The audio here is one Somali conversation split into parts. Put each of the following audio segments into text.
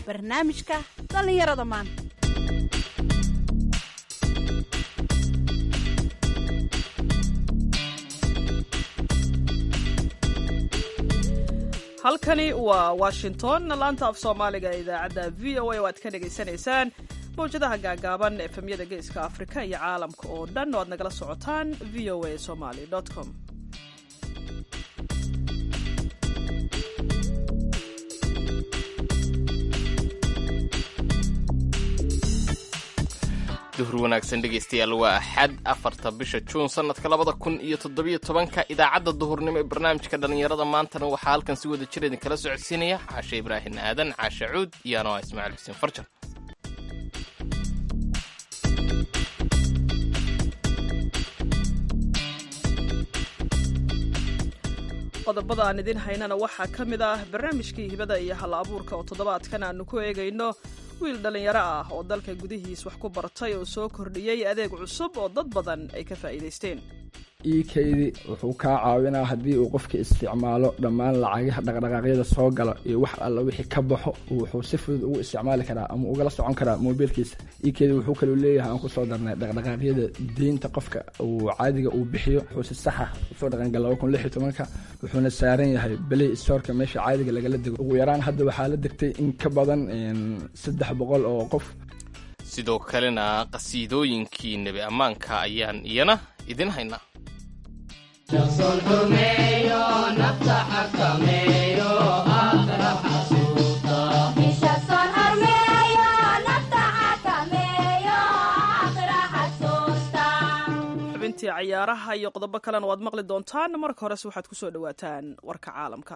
barnaamijka dhallinyarada maanta. halkani waa washington laanta af soomaaliga ee idaacadda v o a oo aad ka dhegaysanaysaan mawjadaha gaagaaban efemyada geeska afrika iyo caalamka oo dhan oo aad nagala socotaan v o a somaly com. duhur wanaagsan dhegaystayaal, waa axad 4 bisha juun sanadka 2017. idaacadda duhurnimo ee barnaamijka dhallinyarada maantana waxaa halkan si wada jir idinkala socodsiinaya caashe ibraahin aadan, caashe cuud iyo anoo ismaaciil xuseen farjan. qodobada aan idin haynana waxaa ka mid ah barnaamijkii hibada iyo hal abuurka oo toddobaadkan aanu ku eegayno wiil dhallinyaro ah oo dalka gudihiis wax ku bartay oo soo kordhiyey adeeg cusub oo dad badan ay ka faa'iidaysteen. iikaydi wuxuu kaa caawinaa haddii uu qofka isticmaalo dhammaan lacagaha dhaqdhaqaaqyada soo gala iyo wax alla wixii ka baxo wuxuu si fudud ugu isticmaali karaa ama ugala socon karaa moobilkiisa. iikaydi wuxuu kaloo leeyahay aan kusoo darnay dhaqdhaqaaqyada deynta qofka uu caadiga uu bixiyo wuxuu si saxa usoo dhaqangala 2016 wuxuuna saaran yahay Play Store-ka meesha caadiga lagala dego. ugu yaraan hadda waxaa la degtay in ka badan 300 oo qof. sidoo kalena qasiidooyinkii nebi ammaanka ayaan iyana idin haynaa. xubintii cayaaraha iyo qodobo kalena waad maqli doontaan. marka horese waxaad ku soo dhowaataan warka caalamka.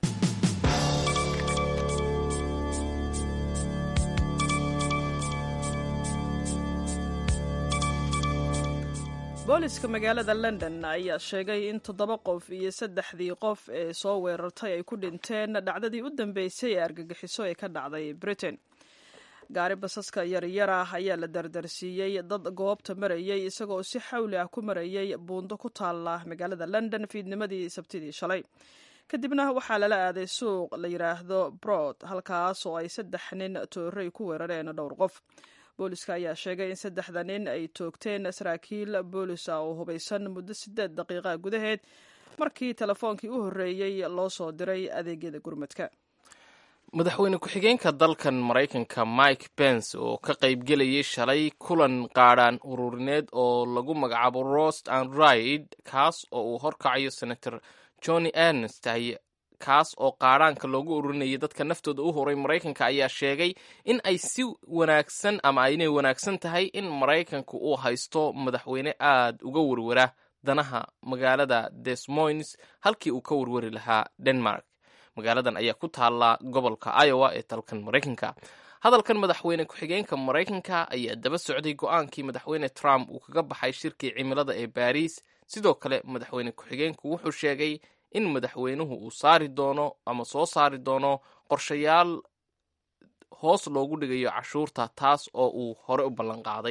booliska magaalada london ayaa sheegay in 7 qof iyo 3 qof ee soo weerartay ay ku dhinteen dhacdadii u dambeysay ee argagixiso ee ka dhacday Britain. gaari basaska yaryar ah ayaa la dardarsiiyey dad goobta marayay isagoo si xawli ah ku marayay buundo ku taala magaalada London fiidnimadii Sabtidii shalay. kadibna waxaa lala aaday suuq la yiraahdo Broad halkaas oo ay 3 nin tooray ku weerareen dhowr qof. booliska ayaa sheegay in 3 nin ay toogteen saraakiil boolis ah oo hubaysan muddo 8 daqiiqa gudaheed markii telefoonkii u horreeyey loo soo diray adeegyada gurmadka. madaxweyne ku-xigeenka dalkan Maraykanka Mike Pence oo ka qaybgelayay shalay kulan qaadhaan ururineed oo lagu magacaabo Roast and Ride, kaas oo uu horkacayo Senator Johnny Ernst, kaas oo qaadhaanka loogu ururinayay dadka naftooda u horay Maraykanka, ayaa sheegay in ay si wanaagsan ama aynay wanaagsan tahay in Maraykanku uu haysto madaxweyne aad uga warwara danaha magaalada Des Moines halkii uu ka warwari lahaa Denmark. magaaladan ayaa ku taala gobolka Iowa ee dalkan Maraykanka. hadalkan madaxweyne ku-xigeenka Maraykanka ayaa daba socday go'aankii madaxweyne Trump uu kaga baxay shirkii cimilada ee Paris. sidoo kale madaxweyne ku-xigeenku wuxuu sheegay in madaxweynuhu uu soo saari doono qorshayaal hoos loogu dhigayo cashuurta, taas oo uu hore u ballan qaaday.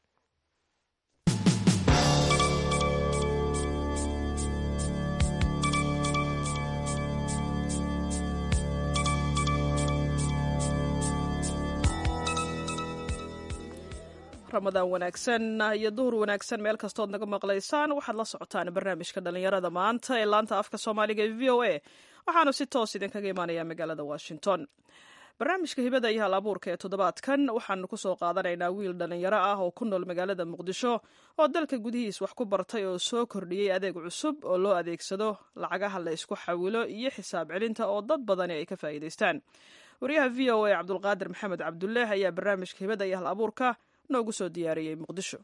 ramadaan wanaagsan iyo duhur wanaagsan meel kastood naga maqlaysaan. waxaad la socotaan barnaamijka dhallinyarada maanta ee laanta afka soomaaliga ee v o a waxaanu si toos idinkaga imaanayaa magaalada washington. barnaamijka hibada iyo hal abuurka ee toddobaadkan waxaanu kusoo qaadanaynaa wiil dhallinyaro ah oo ku nool magaalada muqdisho oo dalka gudihiis wax ku bartay oo soo kordhiyey adeeg cusub oo loo adeegsado lacagaha la isku xawilo iyo xisaab celinta oo dad badani ay ka faa'iidaystaan. wariyaha v o a cabdulqaadir maxamed cabdullaah ayaa barnaamijka hibada iyo hal abuurka noogu soo diyaariyey muqdisho.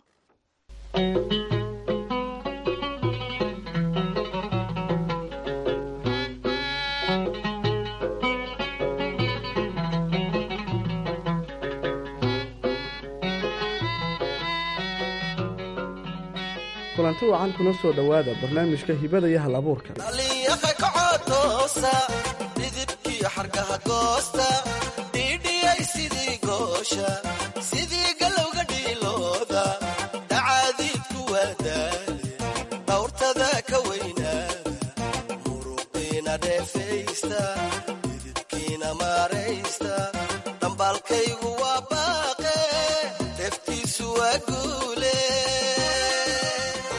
kulanti wacan kuna soo dhowaada barnaamijka hibada iyo hal abuurka.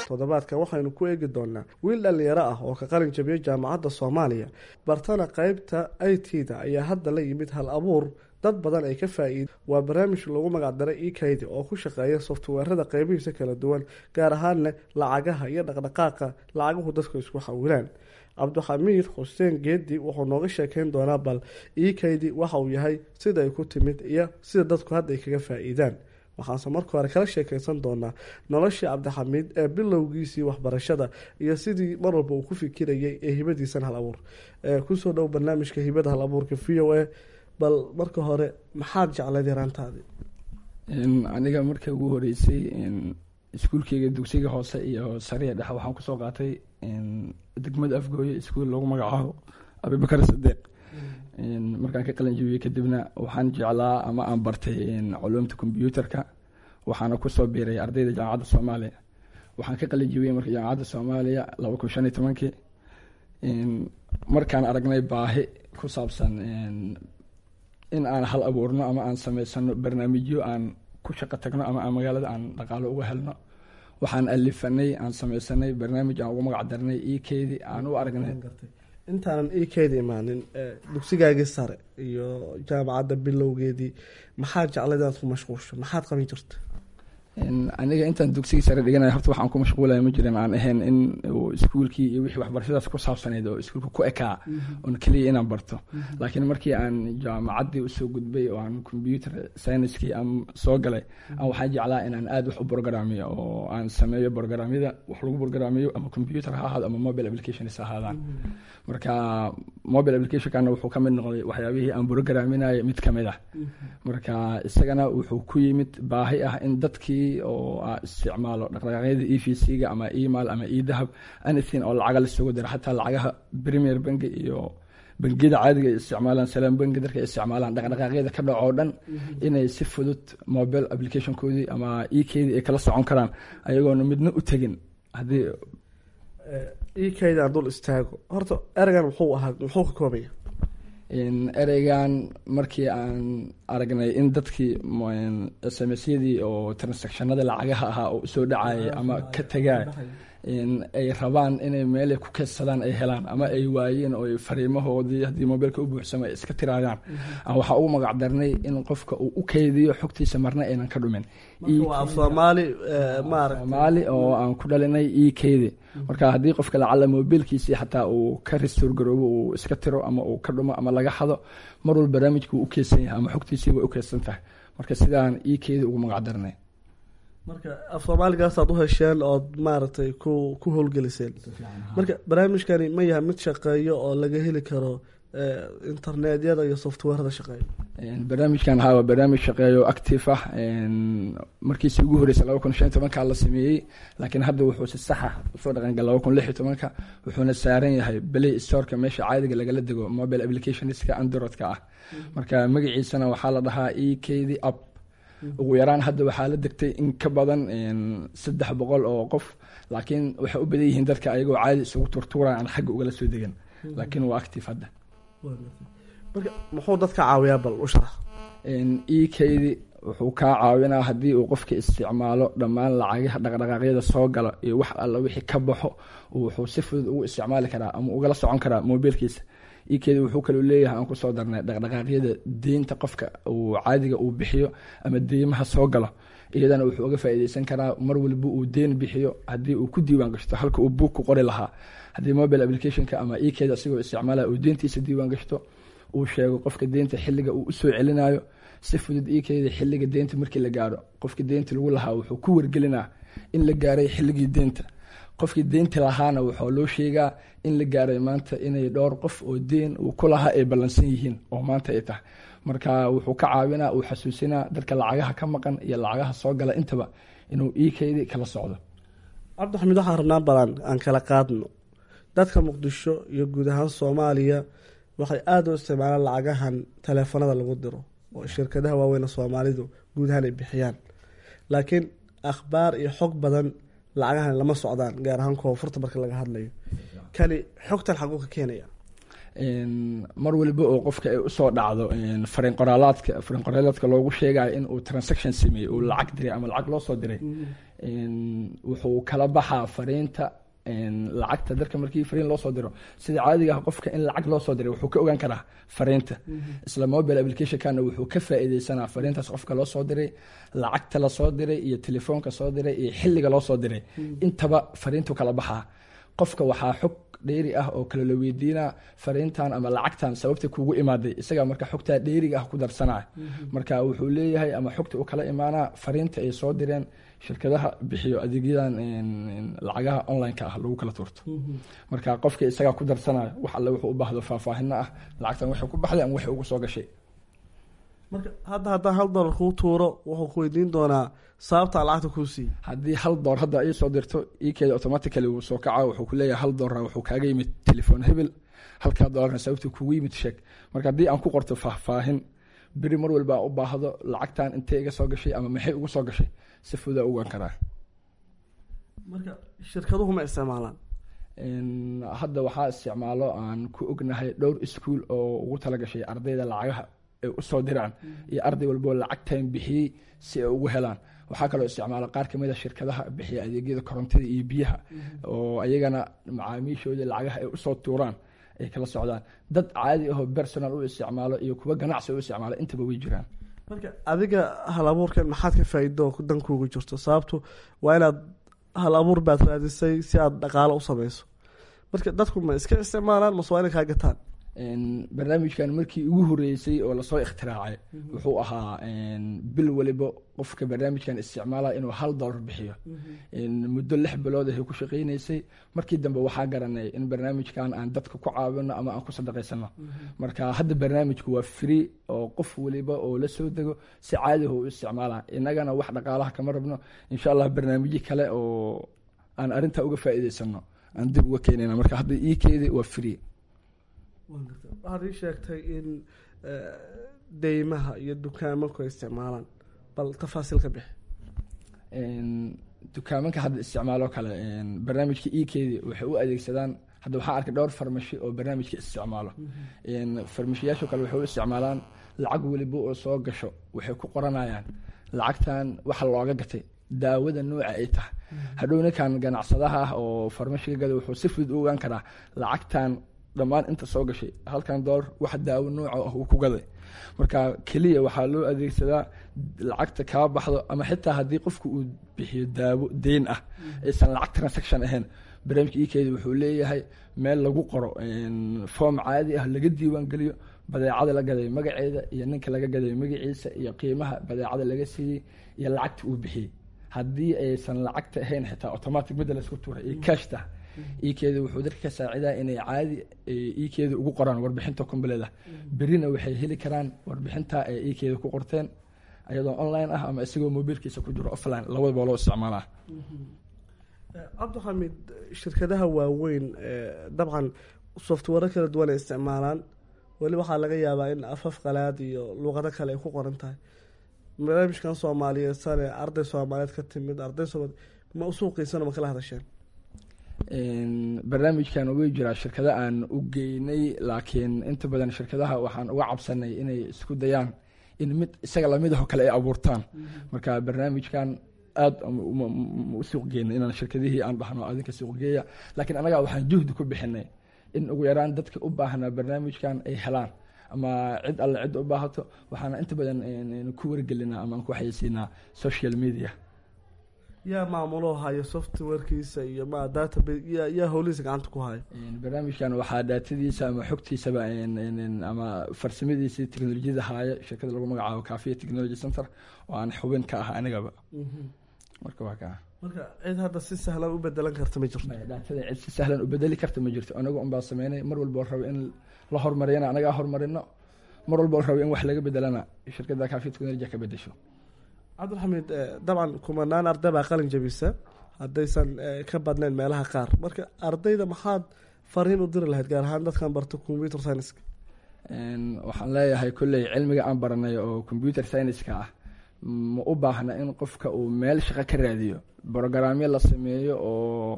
toddobaadkan waxaynu ku eegi doonaa wiil dhallinyaro ah oo ka qalin jabiyey jaamacadda soomaaliya bartana qeybta IT-da ayaa hadda la yimid hal abuur dad badan ay ka faa-iid waa barnaamij lagu magacdaray ekaydi oo ku shaqeeya softweerada qeybihiisa kala duwan gaar ahaanna lacagaha iyo dhaqdhaqaaqa lacaguhu dadku isku xawilaan cabdixamiid xuseen geedi wuxuu nooga sheekeyn doonaa bal ekaydi waxa uu yahay sida ay ku timid iyo sida dadku hadda ay kaga faa-iidaan waxaanse marka hore kala sheekeysan doonaa noloshii cabdixamiid ee bilowgiisii waxbarashada iyo sidii mar walba uu ku fikirayay ee hibadiisan hal abuur kusoo dhow barnaamijka hibada hal abuurka v o a bal marka hore maxaad jecleed yaraantaadii aniga markii ugu horeysay iskuulkeyga dugsiga hoose iyo sariya dhexe waxaan kusoo qaatay degmada afgooye iskuul lagu magacaabo abibakar sadeeq markaan ka qalin jabiyey kadibna waxaan jeclaa ama aan bartay culuumta combyuutarka waxaana kusoo biiray ardayda jaamacadda soomaaliya waxaan ka qalin jabiyey marka jaamacadda soomaaliya 2015 markaan aragnay baahi ku saabsan in aan hal abuurno ama aan samaysano barnaamijyo aan ku shaqo tagno ama aan magaalada aan dhaqaalo uga helno waxaan alifanay aan samaysanay barnaamij aan ugu magac darnay ekaydi aan u aragnay intaanan ekaydi imaanin dugsigaagii sare iyo jaamacadda bilowgeedii maxaad jeclayd inaad ku mashquulsho maxaad qaban jirta aniga intaan dugsigii sare dhiganaya horta waxaan ku mashquulaya ma jirin aan ahayn in iskuulkii iyo wixii waxbarashadaas ku saabsaneyd oo iskuulka ku ekaa oon keliya inaan barto laakiin markii aan jaamacaddii usoo gudbay oo aan computer scienckii aan soo galay waxaan jeclaa inaan aada wax u brograamiyo oo aan sameeyo brograamyada wax lagu brograamiyo ama computer ha ahaado ama mobile applications ha ahaadaan marka mobile applicationkana wuxuu ka mid noqday waxyaabihii aan brograaminaya mid ka mid ah marka isagana wuxuu ku yimid baahi ah in dadkii oo isticmaalo dhaqdhaqaaqyada EVC-ga ama email ama e-dahab anything oo lacaga lasoo diro xataa lacagaha Premier Bank iyo bangiyada caadiga ay isticmaalaan Salaam Bank dadka ay isticmaalaan dhaqdhaqaaqyada ka dhaco dhan inay si fudud mobile application-koodii ama e-kaydi ay kala socon karaan ayagoona midna u tagin haddii ekaydi aan dul istaago horta ereygan muxuu ka koobaya ereygan markii aan aragnay in dadkii smsyadii oo transactionada lacagaha ahaa oo usoo dhacayay ama ka tagay ay rabaan inay meelay ku keedsadaan ay helaan ama ay waayeen oo fariimahoodii haddii mobilka u buuxsamo ay iska tiraadaan waxaa ugu magac darnay in qofka uu u kaydiyo xogtiisa marna aynan ka dhumin soomaali oo aan ku dhalinay ekaydi marka haddii qofka lacala mobilkiisii xataa uu ka restore garoobo uu iska tiro ama uu ka dhumo ama laga xado mar walba barnaamijka uu u keedsan yahay ama xogtiisii way u keedsan tahay marka sidaan ekaydi ugu magac darnay marka af soomaaligaasaad u hesheen ood maaragtay ku howlgeliseen marka barnaamijkani ma yahay mid shaqeeyo oo laga heli karo internetyada iyo softwarada shaqeeya barnaamijkan waa barnaamij shaqeeyo active ah markiisii ugu horeysay 2015 la sameeyey laakiin hadda wuxuu si sax ah usoo dhaqangalay 2016 wuxuuna saaran yahay Play Store-ka meesha caadiga lagala dego mobile applicationska Android-ka ah marka magaciisana waxaa la dhahaa ekaydi app ugu yaraan hadda waxaa la degtay in ka badan 300 oo qof laakiin waxay u badan yihiin dadka ayagoo caadi isugu turtuuraan aan xagga ugala soo degan laakiin waa active hadda marka muxuu dadka caawiyaa bal u sharax ekaydi wuxuu kaa caawinaa haddii uu qofka isticmaalo dhammaan lacagaha dhaqdhaqaaqyada soo gala iyo wax alla wixii ka baxo wuxuu si fudud ugu isticmaali karaa ama ugala socon karaa mobilkiisa ekaydi wuxuu kaloo leeyahay aan kusoo darnay dhaqdhaqaaqyada deynta qofka uu caadiga uu bixiyo ama deymaha soo galo iyadana wuxuu uga faa'iideysan karaa mar walba uu deyn bixiyo haddii uu ku diiwaan gashto halka uu buug ku qori lahaa haddii mobile applicationka ama ekaydi asigoo isticmaalaya uu deyntiisa diiwaan gashto uu sheego qofka deynta xilliga uu usoo celinayo si fudud ekaydi xilliga deynta markii la gaaro qofka deynta lagu lahaa wuxuu ku wargelinaa in la gaaray xilligii deynta qofkii deynta lahaana wuxuu loo sheegaa in la gaaray maanta inay dhowr qof oo deyn uu ku lahaa ay ballansan yihiin oo maanta ay tahay marka wuxuu ka caawinaa uu xasuusinaa dadka lacagaha ka maqan iyo lacagaha soo gala intaba inuu ekaydi kala socdo cabdixamiid waxaan rabnaa balan aan kala qaadno dadka muqdisho iyo guud ahaan Soomaaliya waxay aad u isticmaalaan lacagahan taleefanada lagu diro oo shirkadaha waaweyn Soomaalidu guud ahaan ay bixiyaan laakiin akhbaar iyo xog badan lacagahan lama socdaan gaar ahaan koonfurta marka laga hadlayo kali xogtan xaqu ka keenaya mar waliba oo qofka ay usoo dhacdo fariin qoraalaadka loogu sheegayo in uu transaction sameeyey uu lacag diray ama lacag loo soo diray wuxuu kala baxaa fariinta lacagta dadka markii fariin loo soo diro sida caadiga ah qofka in lacag loo soo diray wuxuu ka ogaan karaa fariinta isla mobile application-kana wuxuu ka faa'iideysanaa fariintaas qofka loo soo diray lacagta la soo diray iyo telefoonka soo diray iyo xilliga loo soo diray intaba fariintu kala baxaa qofka waxaa xog dheeri ah oo kale la weydiinaa fariintan ama lacagtan sababta kugu imaaday isaga marka xogtaa dheeriga ah ku darsanaya marka wuxuu leeyahay ama xogta uu kala imaanaa fariinta ay soo direen shirkadaha bixiyo adeegyadan lacagaha online-ka ah lagu kala tuurto marka qofka isagaa ku darsanayo wax alle wuxuu u baahdo faahfaahino ah lacagtan waxay ku baxday ama waxay ugu soo gashay marka haddaan $1 kuu tuuro wuxuu ku weydiin doonaa sababta lacagta kuu siiyey haddii $1 hadda ay soo dirto ikeeda automatically wuu soo kaca wuxuu ku leeyahay $1 wuxuu kaaga yimid telefoon hebel $1 sababta kugu yimid sheeg marka haddii aan ku qorto faahfaahin beri mar walba u baahdo lacagtan intee iga soo gashay ama maxay ugu soo gashay si fuda ugan karaa marka shirkaduhu ma isticmaalaan hadda waxaa isticmaalo aan ku ognahay dhowr iskuul oo ugu talagashay ardayda lacagaha ay usoo diraan iyo arday walboo lacagtan bixiyey si ay ugu helaan waxaa kaloo isticmaala qaar kamid a shirkadaha bixiya adeegyada korontada iyo biyaha oo ayagana macaamiishooda lacagaha ay usoo tuuraan ay kala socdaan dad caadi ahoo personal u isticmaalo iyo kuwa ganacsi u isticmaalo intaba way jiraan marka adiga hal abuurkan maxaad ka faa'iido dankuuga jirto sababtu waa inaad hal abuur baad raadisay si aad dhaqaalo u samayso marka dadku ma iska isticmaalaan mase waa inay kaa gataan barnaamijkan markii ugu horeysay oo lasoo ikhtiraacay wuxuu ahaa bil waliba qofka barnaamijkan isticmaala inuu $1 bixiyo muddo 6 bilood ay ku shaqeynaysay markii dambe waxaa garanay in barnaamijkan aan dadka ku caawino ama aan ku sadaqaysano marka hadda barnaamijku waa free oo qof waliba oo la soo dego si caadi ah u isticmaala inagana wax dhaqaalaha kama rabno insha Allah barnaamijyo kale oo aan arinta uga faa'iideysano aan dib uga keenayna marka hadda ikeedi waa free waxaad ii sheegtay in deymaha iyo dukaamanku ay isticmaalaan bal tafaasiil ka bixi dukaamanka hadda isticmaalo kale barnaamijka ikeedi waxay u adeegsadaan hadda waxaa arkay dhowr farmashi oo barnaamijka isticmaalo farmashiyaasha kale waxay u isticmaalaan lacag weliba oo soo gasho waxay ku qoranayaan lacagtan waxa looga gatay daawada nooca ay tahay hadhow ninkan ganacsadaha ah oo farmashiga gada wuxuu si fudud u ogaan karaa lacagtan dhammaan inta soo gashay $1 wax daawo nooca ah uu ku gaday marka kaliya waxaa loo adeegsadaa lacagta kaa baxdo ama xitaa haddii qofku uu bixiyo daawo deyn ah aysan lacag transaction ahayn barnaamijka ikeedi wuxuu leeyahay meel lagu qoro form caadi ah laga diiwaan geliyo badeecada la gaday magaceeda iyo ninka laga gaday magaciisa iyo qiimaha badeecada laga siiyey iyo lacagta uu bixiyey haddii aysan lacagta ahayn xitaa automatic midda laysku tuuray iyo cashta ikeeda wuxuu dadka ka saacidaa inay caadi ikeeda ugu qoraan warbixinta kombaleda berina waxay heli karaan warbixinta ay ikeeda ku qorteen ayadoo online ah ama isagoo mobilkiisa ku jiro offline labadaba loo isticmaalaa cabdixamid shirkadaha waaweyn dabcan software kala duwan ay isticmaalaan weli waxaa laga yaabaa in afaf qalaad iyo luqado kale ay ku qoran tahay barnaamijkan soomaaliyeed sane arday soomaaliyeed ka timid arday soomaaliyeed ma usuuqiisana ma kala hadasheen barnaamijkan way jiraa shirkada aan u geynay laakiin inta badan shirkadaha waxaan uga cabsanay inay isku dayaan in mid isaga lamid ah oo kale ay abuurtaan marka barnaamijkan aad u suuq geynay inaan shirkadihii aan dhahno adinka suuq geeya laakiin anaga waxaan juhdi ku bixinay in ugu yaraan dadka u baahnaa barnaamijkan ay helaan ama cid alle cid u baahato waxaana inta badan ku wargelinaa ama aan ku xayeysiinaa social media yaa maamulo hayo softwarekiisa iyo ma database yaa howlihiisa gacanta ku hayo barnaamijkan waxaa daatadiisa ama xogtiisaba ama farsamadiisa teknolojiyada haayo shirkada lagu magacaabo Kaafiya Technology Center oo aan xubin ka ah anigaba marka waa kaa marka cid hadda si sahlan u bedelan karta ma jirto daatada cid si sahlan u bedeli karta ma jirto anagu un baa sameynay mar walba rabo in la horumariyana anaga horumarino mar walba rabo in wax laga bedelana shirkada Kaafiya Technology ka bedesho cabdixamid dabcan kumanaan arday baa qalin jabisa haddaysan ka badnayn meelaha qaar marka ardayda maxaad fariin u diri lahayd gaar ahaan dadkan barto computer science waxaan leeyahay kolley cilmiga aan baranay oo computer science-ka ah ma u baahna in qofka uu meel shaqo ka raadiyo brogramyo la sameeyo oo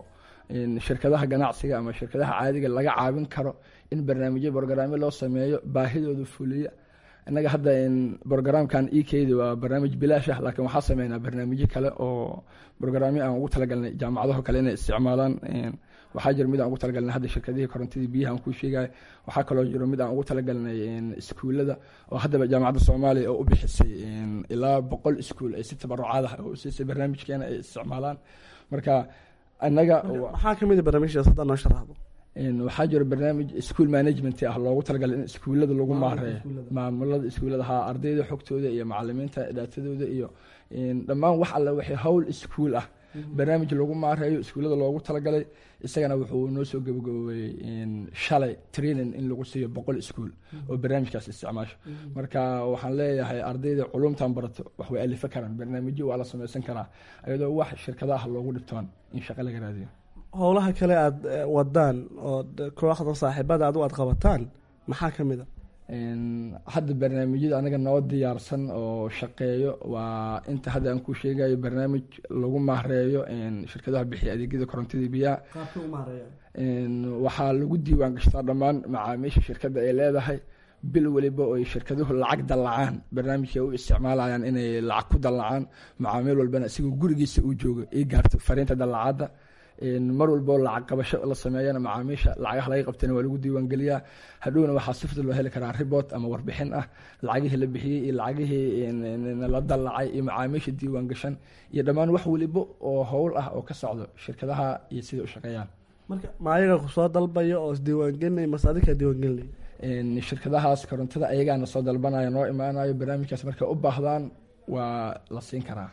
shirkadaha ganacsiga ama shirkadaha caadiga laga caawin karo in barnaamijyo brogaraamyo loo sameeyo baahidooda fuliya. innaga hadda brogaraamkan ekda waa barnaamij bilaash ah, laakiin waxaa sameynaa barnaamijyo kale oo brogaraamyo aan ugu talagalnay jaamacadaho kale inay isticmaalaan. waxaa jiro mid aan ugu talagalnay hadda shirkadihii korontadii biyaha aan kuu sheegay. waxaa kaloo jiro mid aan ugu talagalnay iskuullada oo haddaba jaamacadda soomaaliya oo u bixisay ilaa 100 iskuul ay si tabarucaad ah oo siisay barnaamijkeena ay isticmaalaan. marka annaga maxaa kamid ah barnaamijyadaas hadda noo sharaxdo? waxaa jiro barnaamij school management ah loogu talagalay in iskuullada lagu maareeyo, maamulada iskuullada, ardayda xogtooda iyo macalimiinta daatadooda iyo dhammaan wax alle wixii hawl iskuul ah barnaamij lagu maareeyo iskuullada loogu talagalay. isagana wuxuu noo soo gabagaboobay shalay training in lagu siiyo 100 iskuul oo barnaamijkaas isticmaasho. marka waxaan leeyahay ardayda culumtan barato wax way alifa karaan, barnaamijyo waa la samaysan karaa iyadoo wax shirkadaha loogu dhibtoon in shaqo laga raadiyo. howlaha kale aad wadaan oo kooxda saaxiibada aad qabataan maxaa kamid ah? hadda barnaamijyada anaga noo diyaarsan oo shaqeeyo waa inta hadda aan ku sheegayo barnaamij lagu maareeyo shirkadaha bixiya adeegyada korontadii biyaha. waxaa lagu diiwaan gashtaa dhammaan macaamiisha shirkadda ay leedahay bil waliba oo shirkaduhu lacag dallacaan barnaamijka u isticmaalayaan inay lacag ku dallacaan macaamiil walbana isigoo gurigiisa uu joogo ay gaarto fariinta dallacaadda. mar walbo lacag qabasho la sameeyana macaamiisha lacagaha laga qabtayna waa lagu diiwaan geliyaa. hadhowna waxaa si fudud loo heli karaa report ama warbixin ah lacagihii la bixiyey iyo lacagihii la dallacay iyo macaamiisha diiwaan gashan iyo dhammaan wax waliba oo howl ah oo ka socdo shirkadaha iyo sida u shaqeeyaan. marka ma ayaga ku soo dalbayo oo isdiiwaan gelinay mase adinka diiwaan gelinay? shirkadahaas korontada ayagaana soo dalbanaya noo imaanayo barnaamijkaas markay u baahdaan waa la siin karaa.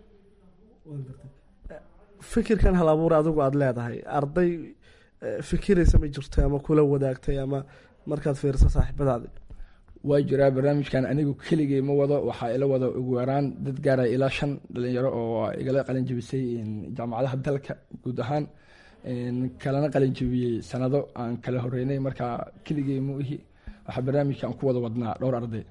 fikirkan hal abuur adigu aada leedahay arday fikiraysa ma jirto ama kula wadaagtay ama markaad fiiriso saaxiibadaadi? waa jiraa barnaamijkan anigu keligay ma wado, waxaa ila wada ugu yaraan dad gaaraya ilaa 5 dhalinyaro oo igala qalin jebisay jaamacadaha dalka guud ahaan kalena qalin jebiyey sanado aan kala horeynay. marka keligay ma ihi, waxaa barnaamijkan ku wada wadnaa dhowr arday.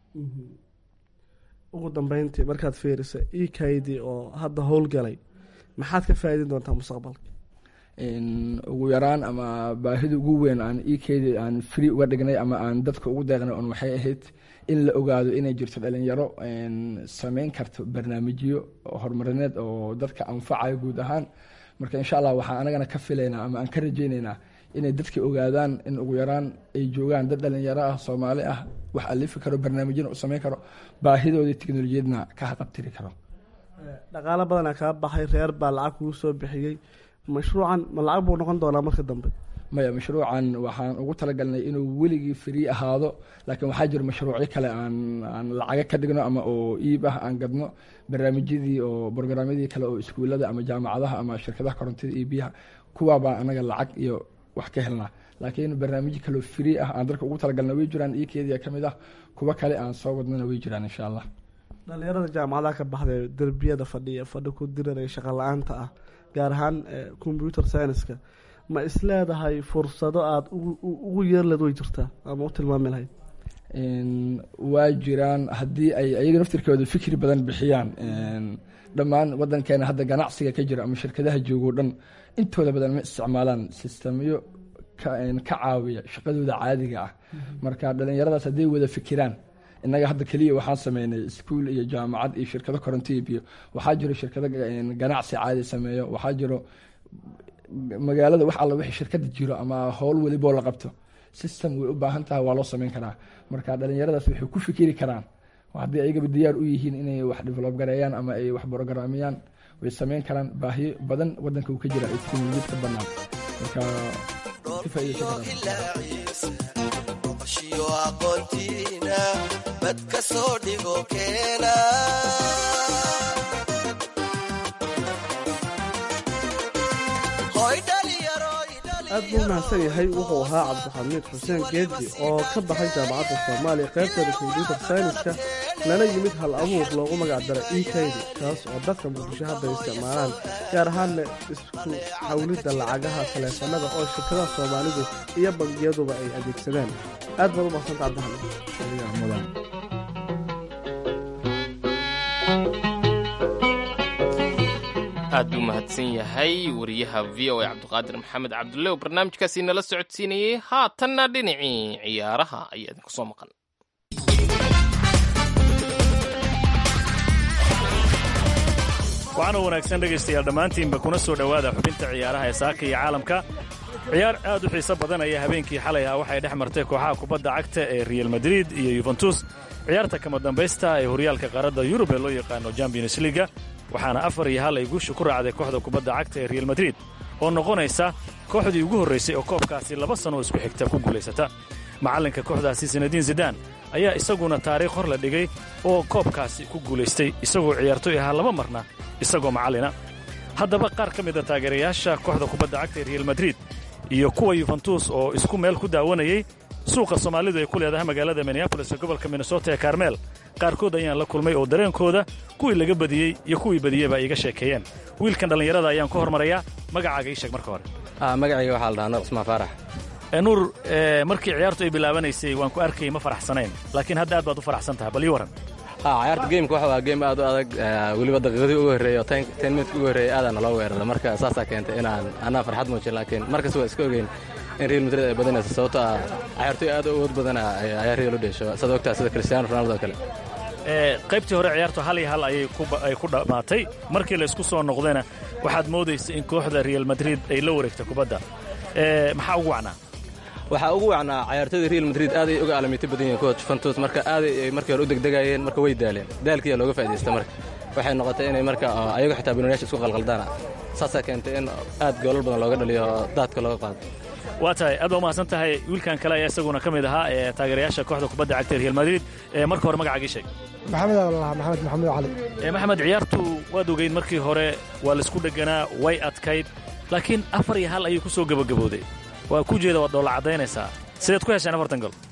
ugu dambeyntii markaad fiiriso ekdi oo hadda howlgalay maxaad ka faa'iidin doontaa mustaqbalka? ugu yaraan ama baahida ugu weyn aan ekda aan free uga dhignay ama aan dadka ugu deeqnay on waxay ahayd in la ogaado inay jirto dhalinyaro sameyn karto barnaamijyo horumarineed oo dadka anfacayo guud ahaan. marka insha allah waxaan anagana ka filaynaa ama aan ka rajaynaynaa inay dadka ogaadaan in ugu yaraan ay joogaan dad dhalinyaro ah Soomaali ah wax alifi karo barnaamijyana u sameyn karo baahidoodii tiknoolajiyadna ka haqabtiri karo. dhaqaale badanaa kaa baxay, reer baa lacag kugu soo bixiyey. mashruucan ma lacag buu noqon doonaa marka dambe? maya, mashruucan waxaan ugu talagalnay inuu weligii free ahaado, laakiin waxaa jira mashruucyo kale aan lacaga ka dhigno ama oo iib ah aan gadno. barnaamijyadii oo brogaraamyadii kale oo iskuullada ama jaamacadaha ama shirkadaha korontada iyo biyaha kuwaabaa anaga lacag iyo wax ka helnaa. laakiin barnaamijyo kaleo free ah aan dadka ugu talagalna way jiraan, ikeediya ka mid ah. kuwa kale aan soo wadnana way jiraan insha allah. dhalinyarada jaamacadaha ka baxday derbiyada fadhi ku diranaya shaqa la-aanta ah gaar ahaan computer science-ka ma isleedahay fursado aada ugu yeerleed way jirtaa ama u tilmaami lahayd? waa jiraan haddii ay ayaga naftirkooda fikri badan bixiyaan. dhammaan wadankeena hadda ganacsiga ka jira ama shirkadaha joogo dhan intooda badan ma isticmaalaan sistemyo ka caawiya shaqadooda caadiga ah. marka dhalinyaradaas hadday wada fikiraan, innaga hadda keliya waxaan sameynay iskuul iyo jaamacad iyo shirkado koronto iyo biyo. waxaa jiro shirkado ganacsi caadi sameeyo, waxaa jiro magaalada wax alla wixii shirkada jiro ama howl waliboo la qabto system way u baahan tahay waa loo sameyn karaa. marka dhalinyaradaas waxay ku fikiri karaan haddii ayagaba diyaar u yihiin inay wax develop gareeyaan ama ay wax programiyaan way sameyn karaan. baahiyo badan wadanka uu ka jira ay teknolojiyad ka banaan, marka ka faa'iideysan aad buu mahadsan yahay. wuxuu ahaa cabdixamiid xuseen geedi oo ka baxay jaamacadda soomaaliya qaybteeda computer science-ka lana yimid hal abuur loogu magac daray ekdi kaas oo dadka muqdisho hadda isticmaalaan gaar ahaanna isku xawlidda lacagaha taleefanada oo shirkadaha soomaalidu iyo bangiyaduba ay adeegsadaan. aad baad u mahadsanta cabdixamiid. aad buu mahadsan yahay wariyaha v o a cabdiqaadir maxamed cabdulle oo barnaamijkaasi nala socodsiinayey. haatanna dhinacii ciyaaraha ayaa idinku soo maqan. waxaana wanaagsan dhegaystayaal dhammaantiinba kuna soo dhowaada xubinta ciyaaraha ee saaka iyo caalamka. ciyaar aad u xiiso badan ayaa habeenkii xalay ah waxay dhex martay kooxaha kubadda cagta ee Real Madrid iyo Juventus ciyaarta kama dambaysta ee horyaalka qaaradda Yurub ee loo yaqaano Champions League, waxaana 4-1 ay guusha ku raacday kooxda kubadda cagta ee Real Madrid oo noqonaysa kooxdii ugu horraysay oo koobkaasi 2 sano isku xigta ku guulaysata. macalinka kooxdaasi Zinedine Zidane ayaa isaguna taariikh hor la dhigay oo koobkaasi ku guulaystay isagoo ciyaartoy ahaa 2 marna isagoo macallina. haddaba qaar ka mid ah taageerayaasha kooxda kubadda cagta ee Real Madrid iyo kuwa Juventus oo isku meel ku daawanayay suuqa Soomaalidu ay ku leedahay magaalada Minneapolis ee gobolka Minnesota ee Carmel, qaarkood ayaan la kulmay oo dareenkooda kuwii laga badiyey iyo kuwii badiyeyba iga sheekeeyeen. wiilkan dhallinyarada ayaan ku hormarayaa. magacaaga ii sheeg marka hore. magacayga waxaa la dhahaa Nuur Ismaan Faarax. nuur, markii ciyaartu ay bilaabanaysay waan ku arkayay ma faraxsanayn, laakiin hadda aad baad u faraxsan tahay, bal ii waran. ciyaarta geemka waxa waa geem aad u adag, weliba daqiiqadii ugu horreeyay oo 10 minutes ugu horreeyay aadana loo weeraray, marka saasaa keentay inaan anaa farxad muujin, laakiin markas waa iska ogeyn in Real Madrid ay badanayso sababtoo ah ciyaartoy aad u awood badan ayaa Real u dheesho sida ogtaa sida Cristiano Ronaldo kale. qaybtii hore ciyaartu 1-1 ayay ku dhamaatay. markii la isku soo noqdayna waxaad moodaysay in kooxda Real Madrid ay la wareegtay kubadda. maxaa ugu wacnaa? waxaa ugu wacnaa ciyaartoyda Real Madrid aad ay uga aalamiito badan yihiin koox Juventus, marka aad ay markii hore u degdegayeen, marka way daaleen. daalkii looga faa'iideystay, marka waxay noqotay inay marka ayagu xitaa binooniyaasha isku qalqaldaan. saasaa keentay in aad goolal badan looga dhaliyo daadka looga qaado. waa tahay aad baa mahadsan tahay. wiilkan kale ayaa isaguna ka mid ahaa ee taageerayaasha kooxda kubadda cagta Real Madrid. marka hore magacaagii sheeg. maxamed cali. maxamed, ciyaartu waad ogeyd markii hore waa la isku dheganaa, way adkayd, laakiin 4-1 ayay ku soo gabagabowday. waa ku jeeda waad dhoola caddaynaysaa. sideed ku hesheen 4 gool?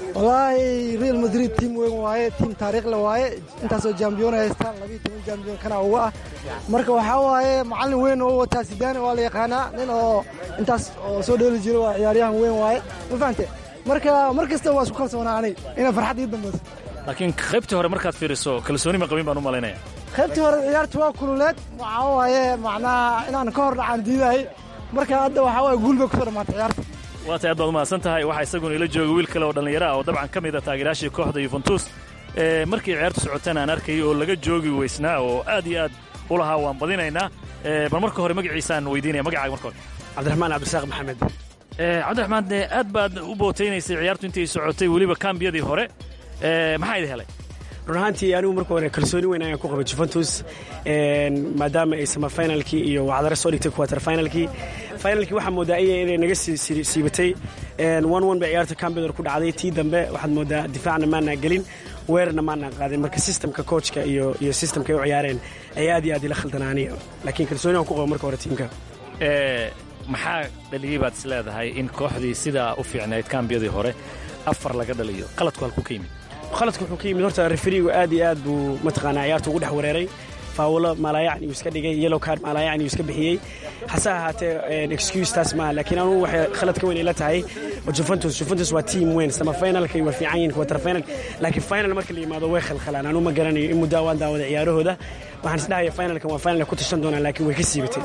wallaahi Real Madrid tiim weyn waaye, tiim taariikh le waaye, intaasoo jambiyoon haystaan 12 jambiyoon kana uga ah. marka waxaa waaye macallin weyn oo wataa Zidane waa la yaqaanaa, nin oo intaas oo soo dheeli jiro waa ciyaaryahan weyn waaye, ma fahante. marka mar kasta waa isku kalsoonaanay inay farxad ii dambayso. laakiin qaybtii hore markaad fiiriso kalsooni ma qabin baan u malaynayaa. qaybtii hore ciyaartu waa kululeed, waxaa waaye macnaha inaan ka hor dhacaan diidahay, marka hadda waxaa waaye guul bay ku soo dhammaatay ciyaarta. waa tahay aad baad u mahadsan tahay. waxaa isaguna ila jooga wiil kale oo dhallinyaro ah oo dabcan ka mid ah taageerayaashii kooxda Juventus markii ciyaartu socotana aan arkayay oo laga joogi weysnaa oo aad iyo aad u lahaa waan badinaynaa. bal marka hore magaciisaan weydiinaya. magacaaga marka hore. cabdiraxmaan cabdisaaq maxamed. cabdiraxmaan, aad baad u bootaynaysay ciyaartu intii socotay, weliba kaambiyadii hore. maxaa idin helay? run ahaantii anigu marka hore kalsooni weyn ayaan ku qabay Juventus, maadaama ay semifinalkii iyo wacdara soo dhigtay quarter finalkii waxaa moodaa inay naga siibatay. 1-1 bay ciyaarta Campbell ku dhacday. tii dambe waxaad moodaa difaacna maana gelin, weerarna maana qaadin, marka systemka coachka iyo systemka ay u ciyaareen ay aad iyo aad ila khaldanaanay, laakiin kalsooni aan ku qabo marka hore tiimka. maxaa dhaliyay baad is leedahay in kooxdii sidaa u fiicnayd kaambiyadii hore 4 laga dhaliyo? qaladku halkuu ka yimid? qaladku wuxuu ka yimid horta referigu aad iyo aad buu mataqaanaa ciyaarta ugu dhex wareeray. faawulo maalaayacni uu iska dhigay, yellow card maalaayacni uu iska bixiyey. hase ahaatee excuse taas maaha, laakiin anugu waxay khalad ka weyn ila tahay Juventus waa team weyn, semifinalka waa fiican yihiin, quarter final, laakiin final marka la yimaado way khalkhalaan. anugu ma garanayo in muddo waan daawada ciyaarahooda, waxaan isdhahayaa finalkan waa final ku tashan doonaan, laakiin way ka siibatay.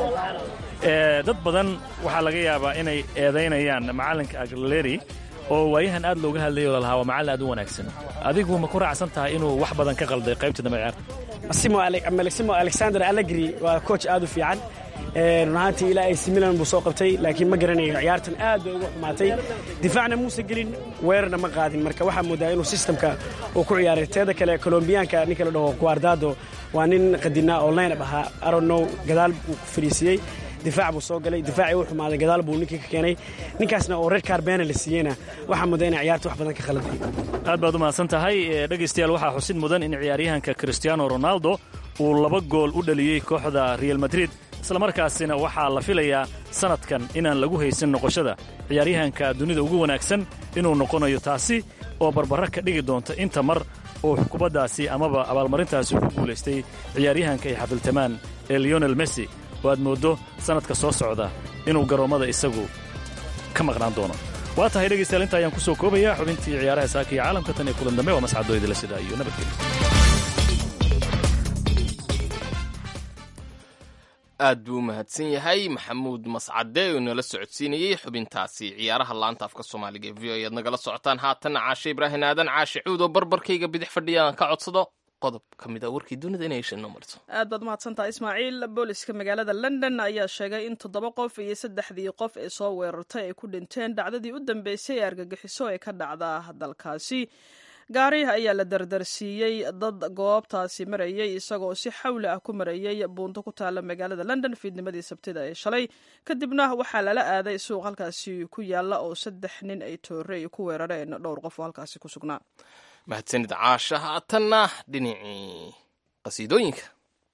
dad badan waxaa laga yaabaa inay eedaynayaan macalinka Aguilera oo waayahan aad looga hadlayo oo lahaa waa macallin aad u wanaagsan. adigu ma ku raacsan tahay inuu wax badan ka qalday qaybta dambe ciyaarta? Massimo Alexander Allegri waa coach aad u fiican. run ahaantii ilaa AC Milan buu soo qabtay, laakiin ma garanayo ciyaartan aad bay ugu xumaatay. difaacna muusa gelin, weerarna ma qaadin, marka waxaa moodaa inuu systemka uu ku ciyaaray. teeda kale Colombiyaanka ninka la dhaho Guardado waa nin qadinaa oo line up ahaa, I don't know, gadaal buu ku fariisiyey, difaac buu soo galay, difaacii uu xumaaday, gadaal buu ninkii ka keenay. ninkaasna oo red card been la siiyeyna waxaa moodaa inay ciyaarta wax badan ka khaladay. aad baad u mahadsan tahay. dhegaystayaal, waxaa xusid mudan in ciyaaryahanka Cristiano Ronaldo uu 2 gool u dhaliyey kooxda Real Madrid, isla markaasina waxaa la filayaa sanadkan inaan lagu haysan noqoshada ciyaaryahanka dunida ugu wanaagsan inuu noqonayo, taasi oo barbara ka dhigi doonta inta mar oo kubaddaasi amaba abaalmarintaasi ku guulaystay ciyaaryahanka ay xafiltamaan ee Lionel Messi, oo aad mooddo sanadka soo socda inuu garoommada isagu ka maqnaan doono. waa tahay dhegaystayaal, inta ayaan ku soo koobayaa xubintii ciyaaraha saaka iyo caalamka. tan iyo kulan dambe waa mascadoo idila sidaa iyo nabadgelyo. aad buu u mahadsan yahay maxamuud mascade oo nala socodsiinayey xubintaasi ciyaaraha laanta afka soomaaliga ee v o ayaad nagala socotaan haatanna caashe ibraahin aadan caashe cuud oo barbarkayga bidix fadhiyaan ka codsado qodob ka mid a warkii dunida inay heshan noo marto aad baad mahadsantaha ismaaciil booliska magaalada london ayaa sheegay in 7 qof iyo 3 qof ee soo weerartay ay ku dhinteen dhacdadii u dambeysay ee argagixiso ee ka dhacda dalkaasi gaari ayaa la dardarsiiyey dad goobtaasi marayay isagoo si xawli ah ku marayay buunto ku taala magaalada london fiidnimadii sabtida ee shalay kadibna waxaa lala aaday suuq halkaasi ku yaala oo 3 nin ay toorey ku weerareen dhowr qof oo halkaasi ku sugnaa mahadsanid caasha haatanna dhinacii qasiidooyinka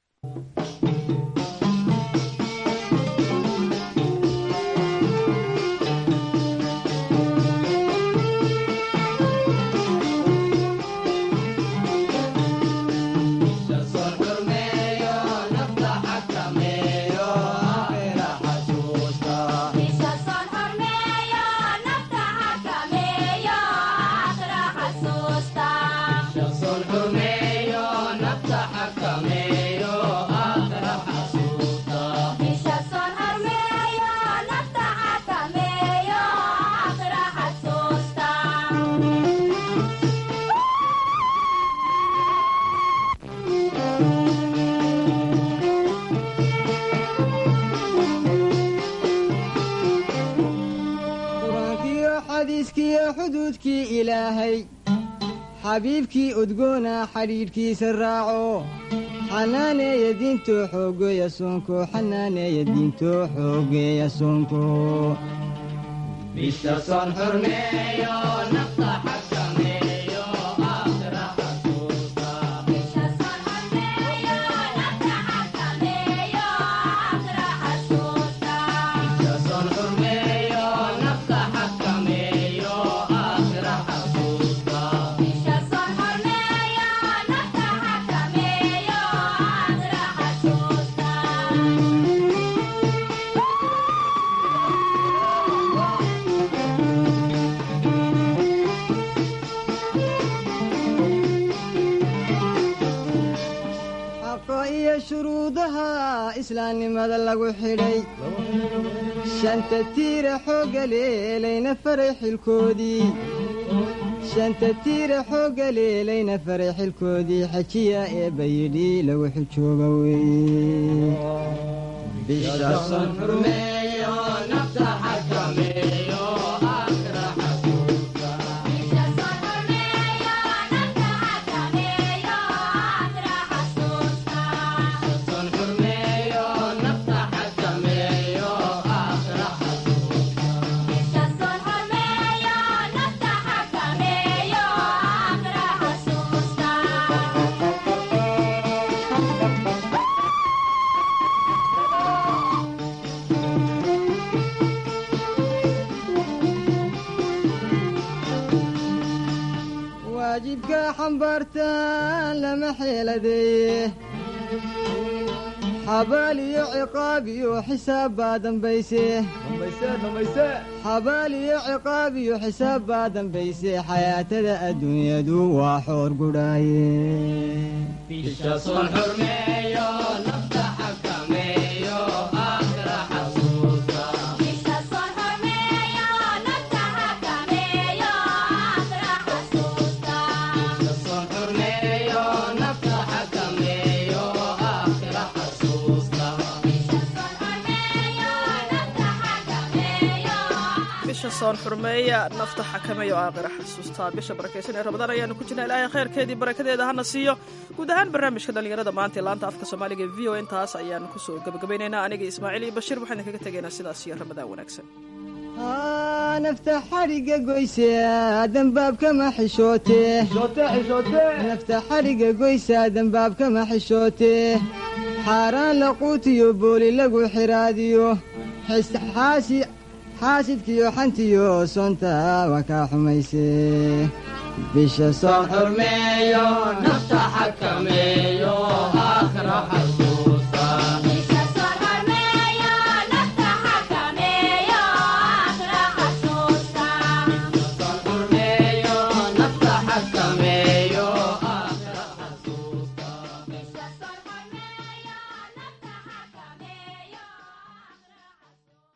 xuduudkii ilaahay xabiibkii udgoona xidhiidhkiisa raaco xanaaneeya diintoo xoogeeya soonko xanaaneeya diintoo xoogeeya soonko bisha soon xurmeeyo nafta xakameeyo aakhira xasuusta bisha soon xurmeeyo nafta xakameeyo aakhira xasuusta bisha soon xurmeeyo nafta xakameeyo aakhira xasuusta bisha soon xurmeeyo nafta xakameeyo aakhira xasuusta iyo shuruudaha islaamnimada lagu xidhay shanta tiira xooga leelayna faray xilkoodii shanta tiira xooga leelayna faray xilkoodii xajiya ee bayidhi lagu xijooga weeye bisha son xurmeeyo nafta xakameeyo aakhira xasuusta bisha son xurmeeyo nafta xakameeyo aakhira xasuusta bisha son xurmeeyo nafta xakameeyo aakhira xasuusta bisha son xurmeeyo nafta xakameeyo aakhira xasuusta waajibka xambaartaan lama xeeladeeye xabaal iyo ciqaab iyo xisaab baa dambayse xabaal iyo ciqaab iyo xisaab baa dambayse xayaatada adduunyadu waa xoor gudhaaye bisha soon xurmeeyo nafta xakameeyo aakhira xasuusta bisha soon xurmeeyo nafta xakameeyo aakhira xasuusta bisha soon xurmeeyo nafta xakameeyo aakhira xasuusta bisha soon xurmeeyo nafta xakameeyo bisha soon xurmeeya nafta xakameeyo aakhira xasuustaa bisha barakaysan ee ramadaan ayaanu ku jirnaa ilaahay khayrkeedii barakadeeda hana siiyo guud ahaan barnaamijka dhallinyarada maanta ee laanta afka soomaaliga ee v o intaas ayaanu kusoo gabagabaynaynaa aniga ismaaciil iyo bashiir waxaan kaga tegaynaa sidaas iyo ramadaan wanaagsan nafta xadhigga goysaa dembaabkama xishootee nafta xadhigga goysaa dembaabkama xishootee xaaraan la quutiyo booli lagu xiraadiyo xaasidkiyo xantiyo soonta waa kaa xumaysee bisha soon xurmeeyo nafta xakameeyo